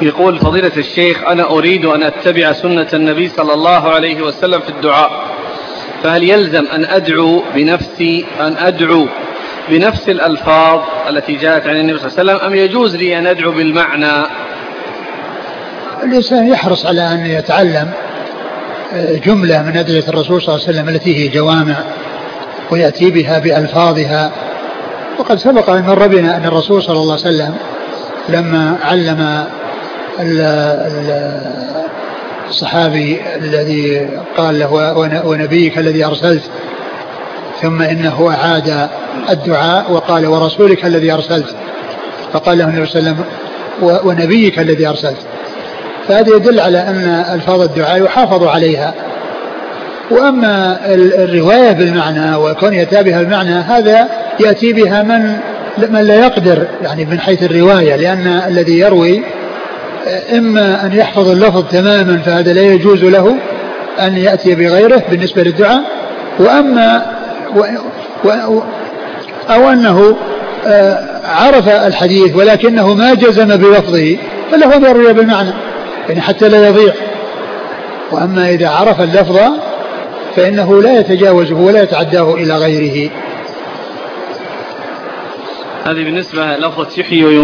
يقول فضيلة الشيخ: أنا أريد أن أتبع سنة النبي صلى الله عليه وسلم في الدعاء، فهل يلزم أن أدعو بنفس الألفاظ التي جاءت عن النبي صلى الله عليه وسلم، أم يجوز لي أن أدعو بالمعنى؟ الإنسان يحرص على أن يتعلم جملة من أدعية الرسول صلى الله عليه وسلم التي هي جوامع ويأتي بها بألفاظها. وقد سبق أن مر بنا أن الرسول صلى الله عليه وسلم لما علم الصحابي الذي قال له: ونبيك الذي أرسلت، ثم إنه أعاد الدعاء وقال: ورسولك الذي أرسلت، فقال له النبي صلى الله عليه وسلم: ونبيك الذي أرسلت. فهذا يدل على أن ألفاظ الدعاء يحافظ عليها. وأما الرواية بالمعنى وكون يأتي بها بالمعنى، هذا يأتي بها من لا يقدر يعني من حيث الرواية، لأن الذي يروي إما أن يحفظ اللفظ تماما فهذا لا يجوز له أن يأتي بغيره بالنسبة للدعاء، أو أنه عرف الحديث ولكنه ما جزم بلفظه فله أن يروي بالمعنى يعني حتى لا يضيع. وأما إذا عرف اللفظ فإنه لا يتجاوزه ولا يتعداه إلى غيره. هذه بالنسبة لفظة يحيي